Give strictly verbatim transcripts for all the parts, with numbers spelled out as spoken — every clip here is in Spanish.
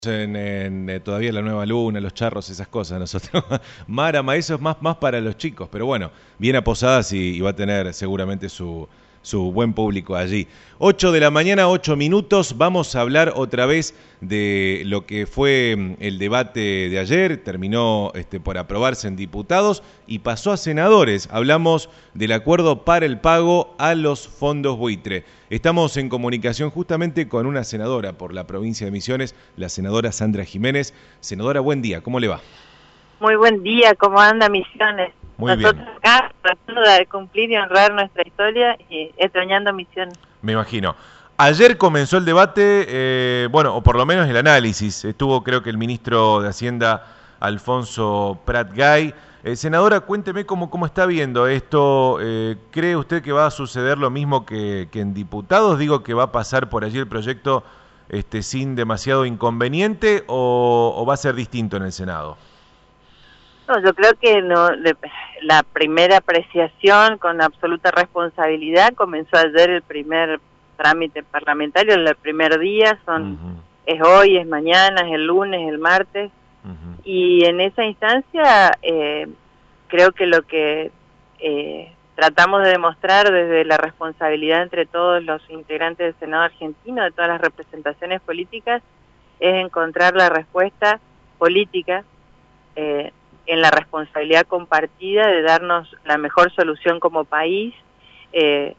En, en, eh, todavía la nueva luna, los charros, esas cosas. Nosotros, Marama, eso es más, más para los chicos, pero bueno, viene a Posadas y, y va a tener seguramente su, su buen público allí. ocho de la mañana, ocho minutos, vamos a hablar otra vez de lo que fue el debate de ayer, terminó este, por aprobarse en diputados y pasó a senadores. Hablamos del acuerdo para el pago a los fondos buitre. Estamos en comunicación justamente con una senadora por la provincia de Misiones, la senadora Sandra Jiménez. Senadora, buen día, ¿cómo le va? Muy buen día, ¿cómo anda Misiones? Muy Nosotros bien. acá tratando de cumplir y honrar nuestra historia y extrañando Misiones. Me imagino. Ayer comenzó el debate, eh, bueno, o por lo menos el análisis. Estuvo creo que el ministro de Hacienda, Alfonso Prat Gay. Eh, senadora, cuénteme cómo, cómo está viendo esto. Eh, ¿Cree usted que va a suceder lo mismo que, que en diputados? Digo, que va a pasar por allí el proyecto este, sin demasiado inconveniente o, o va a ser distinto en el Senado. No, yo creo que no, le, la primera apreciación con absoluta responsabilidad comenzó ayer el primer trámite parlamentario, el primer día, son uh-huh. es hoy, es mañana, es el lunes, el martes. Uh-huh. Y en esa instancia eh, creo que lo que eh, tratamos de demostrar desde la responsabilidad entre todos los integrantes del Senado argentino, de todas las representaciones políticas, es encontrar la respuesta política eh, en la responsabilidad compartida de darnos la mejor solución como país, eh,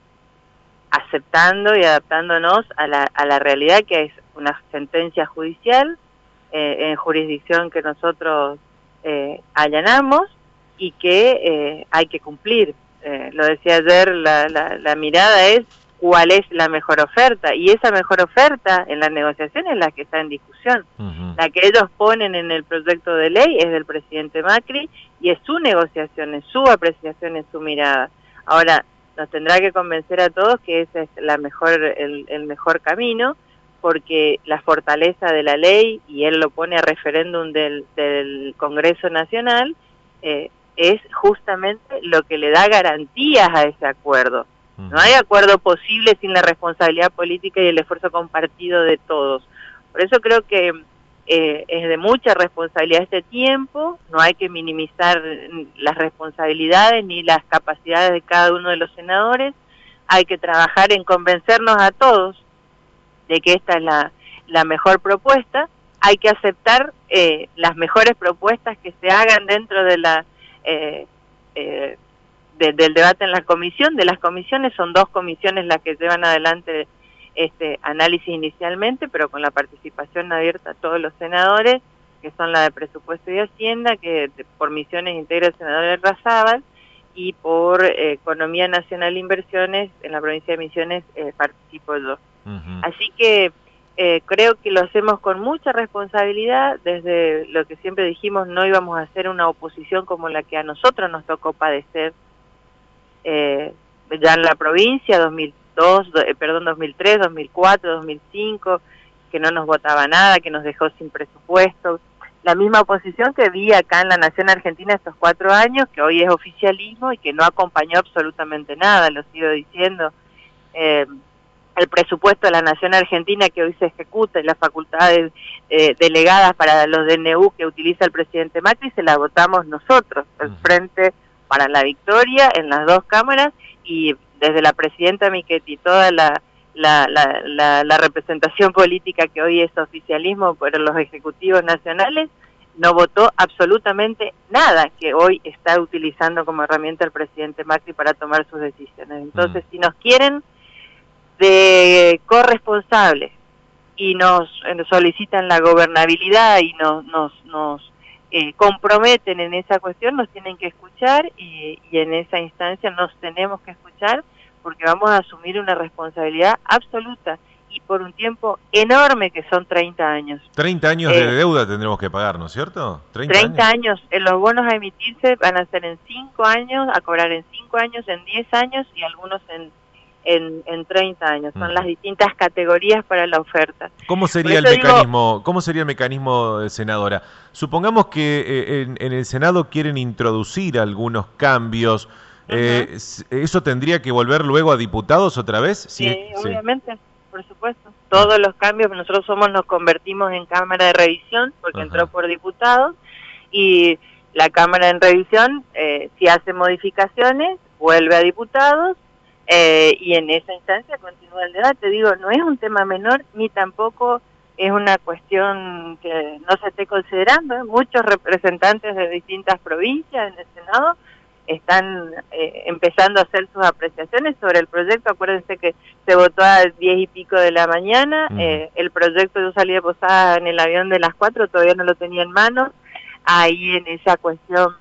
aceptando y adaptándonos a la, a la realidad que es una sentencia judicial Eh, en jurisdicción que nosotros eh, allanamos y que eh, hay que cumplir. Eh, lo decía ayer, la, la, la mirada es cuál es la mejor oferta, y esa mejor oferta en la negociación es la que está en discusión. Uh-huh. La que ellos ponen en el proyecto de ley es del presidente Macri y es su negociación, es su apreciación, es su mirada. Ahora, nos tendrá que convencer a todos que ese es la mejor, el, el mejor camino, porque la fortaleza de la ley, y él lo pone a referéndum del, del Congreso Nacional, eh, es justamente lo que le da garantías a ese acuerdo. Uh-huh. No hay acuerdo posible sin la responsabilidad política y el esfuerzo compartido de todos. Por eso creo que eh, es de mucha responsabilidad este tiempo, no hay que minimizar las responsabilidades ni las capacidades de cada uno de los senadores, hay que trabajar en convencernos a todos de que esta es la, la mejor propuesta. Hay que aceptar eh, las mejores propuestas que se hagan dentro de la eh, eh, de, del debate en la comisión. De las comisiones, son dos comisiones las que llevan adelante este análisis inicialmente, pero con la participación abierta a todos los senadores, que son la de Presupuesto y Hacienda, que de, por Misiones integra el senador Errazábal, y por eh, Economía Nacional e Inversiones en la provincia de Misiones eh, participo yo. Uh-huh. Así que eh, creo que lo hacemos con mucha responsabilidad. Desde lo que siempre dijimos, no íbamos a hacer una oposición como la que a nosotros nos tocó padecer eh, ya en la provincia, dos mil dos, eh, perdón, dos mil tres, dos mil cuatro, dos mil cinco, que no nos votaba nada, que nos dejó sin presupuesto. La misma oposición que vi acá en la Nación Argentina estos cuatro años, que hoy es oficialismo y que no acompañó absolutamente nada, lo sigo diciendo. Eh, el presupuesto de la Nación Argentina que hoy se ejecuta y las facultades eh, delegadas para los D N U que utiliza el presidente Macri, se las votamos nosotros, el Frente para la Victoria, en las dos cámaras, y desde la presidenta Michetti, toda la, la, la, la, la representación política que hoy es oficialismo por los ejecutivos nacionales, no votó absolutamente nada que hoy está utilizando como herramienta el presidente Macri para tomar sus decisiones. Entonces, mm. si nos quieren de corresponsables y nos eh, solicitan la gobernabilidad y nos nos, nos eh, comprometen en esa cuestión, nos tienen que escuchar y, y en esa instancia nos tenemos que escuchar, porque vamos a asumir una responsabilidad absoluta y por un tiempo enorme, que son treinta años. treinta años eh, de deuda tendremos que pagar, ¿no es cierto? treinta, treinta años. años, en los bonos a emitirse van a ser en cinco años, a cobrar en cinco años, en diez años y algunos en En, en treinta años, son mm. las distintas categorías para la oferta. ¿Cómo sería el mecanismo, digo, cómo sería el mecanismo, senadora? Supongamos que eh, en, en el Senado quieren introducir algunos cambios, uh-huh. eh, ¿eso tendría que volver luego a diputados otra vez? Sí, sí, obviamente, por supuesto. todos los cambios, nosotros somos, nos convertimos en Cámara de Revisión, porque Ajá. entró por diputados, y la Cámara en Revisión, eh, si hace modificaciones, vuelve a diputados, eh, y en esa instancia continúa el debate. Digo, no es un tema menor, ni tampoco es una cuestión que no se esté considerando, ¿eh? Muchos representantes de distintas provincias en el Senado están eh, empezando a hacer sus apreciaciones sobre el proyecto. Acuérdense que se votó a diez y pico de la mañana, uh-huh. eh, el proyecto yo salí de Posada en el avión de las cuatro, todavía no lo tenía en mano. Ahí en esa cuestión,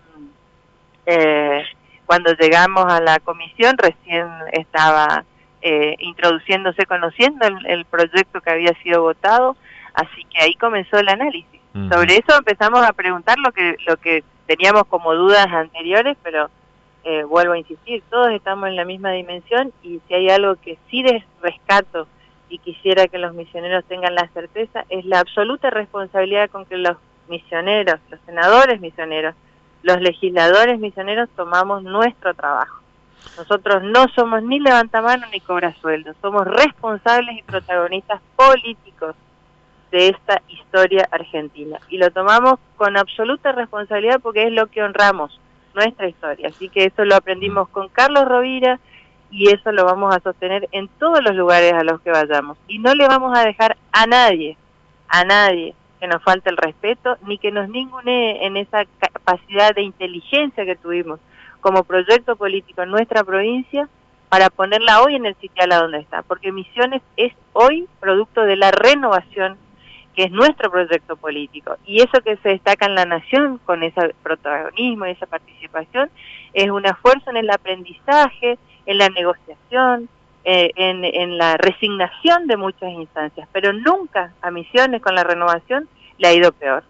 eh, cuando llegamos a la comisión, recién estaba eh, introduciéndose, conociendo el, el proyecto que había sido votado, así que ahí comenzó el análisis. Uh-huh. Sobre eso empezamos a preguntar lo que lo que teníamos como dudas anteriores, pero eh, vuelvo a insistir, todos estamos en la misma dimensión, y si hay algo que sí des rescato y quisiera que los misioneros tengan la certeza, es la absoluta responsabilidad con que los misioneros, los senadores misioneros, los legisladores misioneros tomamos nuestro trabajo. Nosotros no somos ni levantamano ni cobra sueldo, somos responsables y protagonistas políticos de esta historia argentina, y lo tomamos con absoluta responsabilidad porque es lo que honramos, nuestra historia. Así que eso lo aprendimos con Carlos Rovira, y eso lo vamos a sostener en todos los lugares a los que vayamos, y no le vamos a dejar a nadie, a nadie que nos falte el respeto, ni que nos ningunee en esa capacidad de inteligencia que tuvimos como proyecto político en nuestra provincia para ponerla hoy en el sitial a donde está, porque Misiones es hoy producto de la renovación, que es nuestro proyecto político, y eso que se destaca en la nación con ese protagonismo y esa participación es un esfuerzo en el aprendizaje, en la negociación, eh, en, en la resignación de muchas instancias, pero nunca a Misiones con la renovación le ha ido peor.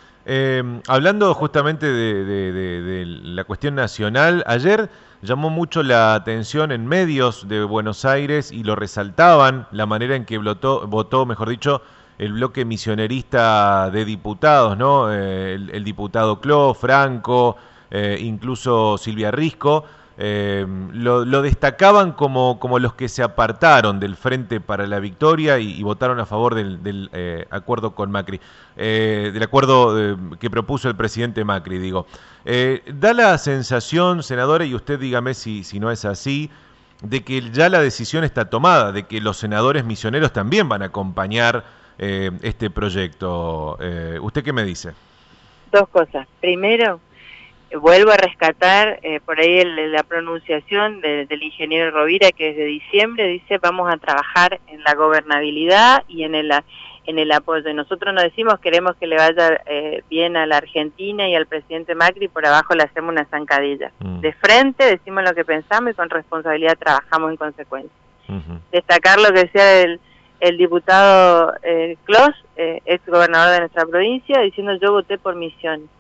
Eh, hablando justamente de, de, de, de la cuestión nacional, ayer llamó mucho la atención en medios de Buenos Aires, y lo resaltaban, la manera en que votó, votó mejor dicho, el bloque misionerista de diputados, ¿no? Eh, el, el diputado Cló, Franco, eh, incluso Silvia Risco, eh, lo, lo destacaban como, como los que se apartaron del Frente para la Victoria y, y votaron a favor del, del eh, acuerdo con Macri, eh, del acuerdo eh, que propuso el presidente Macri, digo. Eh, da la sensación, senadora, y usted dígame si, si no es así, de que ya la decisión está tomada, de que los senadores misioneros también van a acompañar Eh, este proyecto. Eh, ¿Usted qué me dice? Dos cosas. Primero, eh, vuelvo a rescatar eh, por ahí el, la pronunciación de, del ingeniero Rovira, que desde diciembre dice vamos a trabajar en la gobernabilidad y en el, en el apoyo. Nosotros no decimos queremos que le vaya eh, bien a la Argentina y al presidente Macri, por abajo le hacemos una zancadilla. Mm. De frente decimos lo que pensamos y con responsabilidad trabajamos en consecuencia. Uh-huh. Destacar lo que decía el el diputado eh, Clos, eh, ex gobernador de nuestra provincia, diciendo yo voté por Misiones.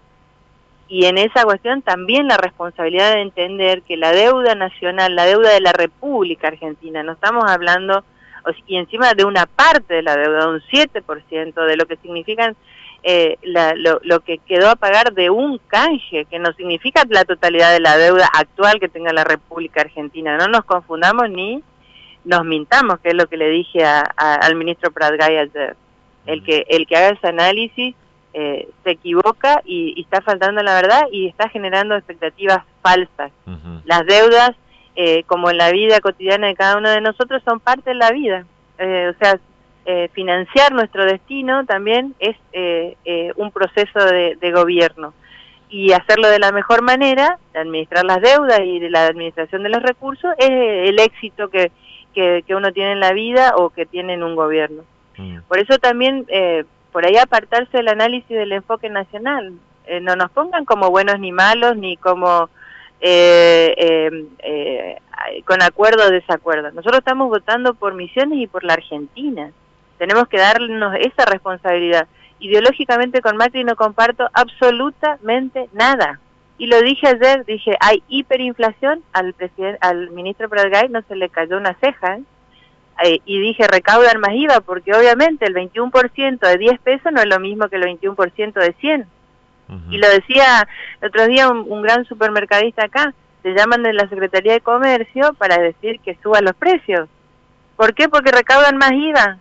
Y en esa cuestión también la responsabilidad de entender que la deuda nacional, la deuda de la República Argentina, no estamos hablando, y encima de una parte de la deuda, un siete por ciento de lo que significan eh, la, lo, lo que quedó a pagar de un canje, que no significa la totalidad de la deuda actual que tenga la República Argentina. No nos confundamos ni nos mintamos, que es lo que le dije a, a, al ministro Pratgay ayer. El que el que haga ese análisis eh, se equivoca y, y está faltando la verdad y está generando expectativas falsas. Uh-huh. Las deudas, eh, como en la vida cotidiana de cada uno de nosotros, son parte de la vida. Eh, o sea, eh, financiar nuestro destino también es eh, eh, un proceso de, de gobierno. Y hacerlo de la mejor manera, de administrar las deudas y de la administración de los recursos, es el éxito que Que, que uno tiene en la vida o que tiene en un gobierno. Mm. Por eso también, eh, por ahí apartarse del análisis del enfoque nacional. Eh, no nos pongan como buenos ni malos, ni como eh, eh, eh, con acuerdo o desacuerdo. Nosotros estamos votando por Misiones y por la Argentina. Tenemos que darnos esa responsabilidad. Ideológicamente con Macri no comparto absolutamente nada. Y lo dije ayer, dije, hay hiperinflación, al presidente, al ministro Pratgay no se le cayó una ceja, ¿eh? Eh, y dije, recaudan más I V A, porque obviamente el veintiuno por ciento de diez pesos no es lo mismo que el veintiuno por ciento de cien. Uh-huh. Y lo decía el otro día un, un gran supermercadista acá, te llaman de la Secretaría de Comercio para decir que suban los precios. ¿Por qué? Porque recaudan más I V A.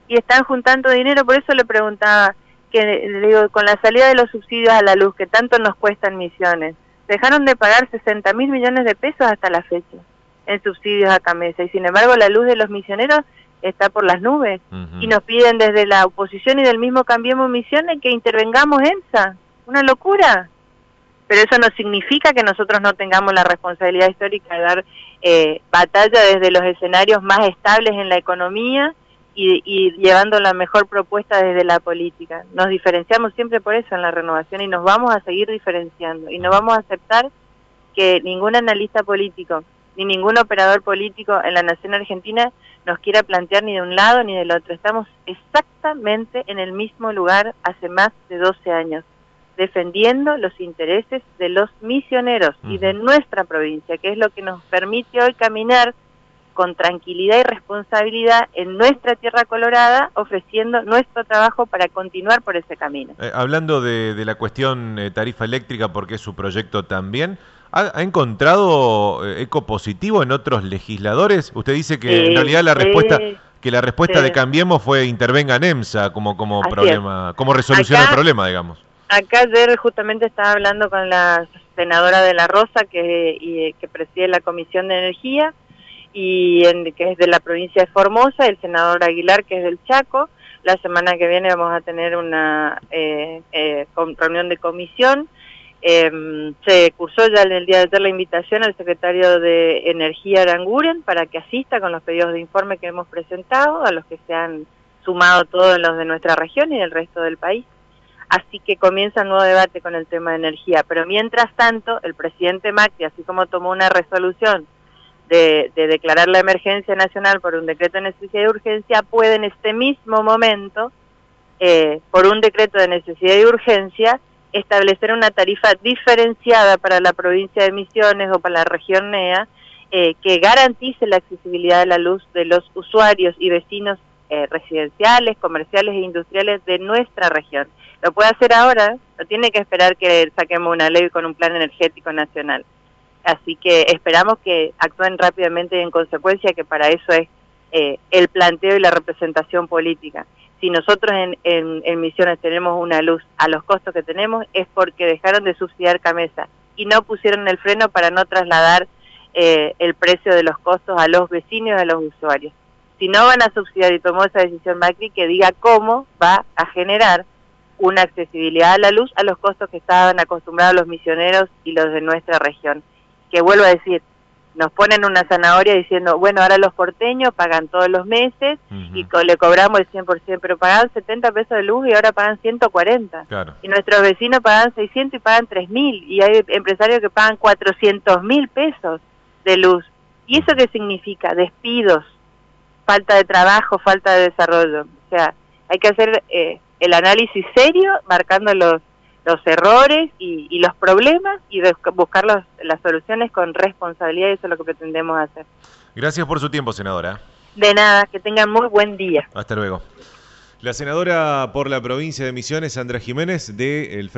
y están juntando dinero. Por eso le preguntaba, que le digo, con la salida de los subsidios a la luz, que tanto nos cuestan Misiones, dejaron de pagar sesenta mil millones de pesos hasta la fecha en subsidios a Camesa, y sin embargo la luz de los misioneros está por las nubes, uh-huh. y nos piden desde la oposición y del mismo Cambiemos Misiones que intervengamos en esa, una locura. Pero eso no significa que nosotros no tengamos la responsabilidad histórica de dar eh, batalla desde los escenarios más estables en la economía y, y llevando la mejor propuesta desde la política. Nos diferenciamos siempre por eso en la renovación y nos vamos a seguir diferenciando, y no vamos a aceptar que ningún analista político ni ningún operador político en la nación argentina nos quiera plantear ni de un lado ni del otro. Estamos exactamente en el mismo lugar hace más de doce años, defendiendo los intereses de los misioneros uh-huh. y de nuestra provincia, que es lo que nos permite hoy caminar con tranquilidad y responsabilidad en nuestra tierra colorada, ofreciendo nuestro trabajo para continuar por ese camino. Eh, hablando de, de la cuestión eh, tarifa eléctrica, porque es su proyecto también, ¿ha, ha encontrado eh, eco positivo en otros legisladores? Usted dice que sí, en realidad la respuesta... Sí. que la respuesta sí. de Cambiemos fue intervenga en EMSA como, como problema, es. como resolución del problema, digamos. Acá ayer justamente estaba hablando con la senadora de La Rosa, que, y, que preside la Comisión de Energía, y en, que es de la provincia de Formosa, el senador Aguilar, que es del Chaco. La semana que viene vamos a tener una eh, eh, reunión de comisión. Eh, se cursó ya en el día de ayer la invitación al secretario de Energía Aranguren para que asista con los pedidos de informe que hemos presentado, a los que se han sumado todos los de nuestra región y del resto del país. Así que comienza un nuevo debate con el tema de energía. Pero mientras tanto, el presidente Macri, así como tomó una resolución de, de declarar la emergencia nacional por un decreto de necesidad y urgencia, puede en este mismo momento, eh, por un decreto de necesidad y urgencia, establecer una tarifa diferenciada para la provincia de Misiones o para la región N E A, eh, que garantice la accesibilidad de la luz de los usuarios y vecinos eh, residenciales, comerciales e industriales de nuestra región. Lo puede hacer ahora, no tiene que esperar que saquemos una ley con un plan energético nacional. Así que esperamos que actúen rápidamente y en consecuencia, que para eso es eh, el planteo y la representación política. Si nosotros en, en, en Misiones tenemos una luz a los costos que tenemos, es porque dejaron de subsidiar Camesa y no pusieron el freno para no trasladar eh, el precio de los costos a los vecinos y a los usuarios. Si no van a subsidiar, y tomó esa decisión Macri, que diga cómo va a generar una accesibilidad a la luz a los costos que estaban acostumbrados los misioneros y los de nuestra región. Que vuelvo a decir, nos ponen una zanahoria diciendo, bueno, ahora los porteños pagan todos los meses uh-huh. y co- le cobramos el cien por ciento, pero pagaban setenta pesos de luz y ahora pagan ciento cuarenta. Claro. Y nuestros vecinos pagan seiscientos y pagan tres mil, y hay empresarios que pagan cuatrocientos mil pesos de luz. ¿Y eso qué significa? Despidos, falta de trabajo, falta de desarrollo. O sea, hay que hacer eh, el análisis serio, marcando los los errores y, y los problemas, y de buscar los, las soluciones con responsabilidad, y eso es lo que pretendemos hacer. Gracias por su tiempo, senadora. De nada, que tengan muy buen día. Hasta luego. La senadora por la provincia de Misiones, Sandra Jiménez, de el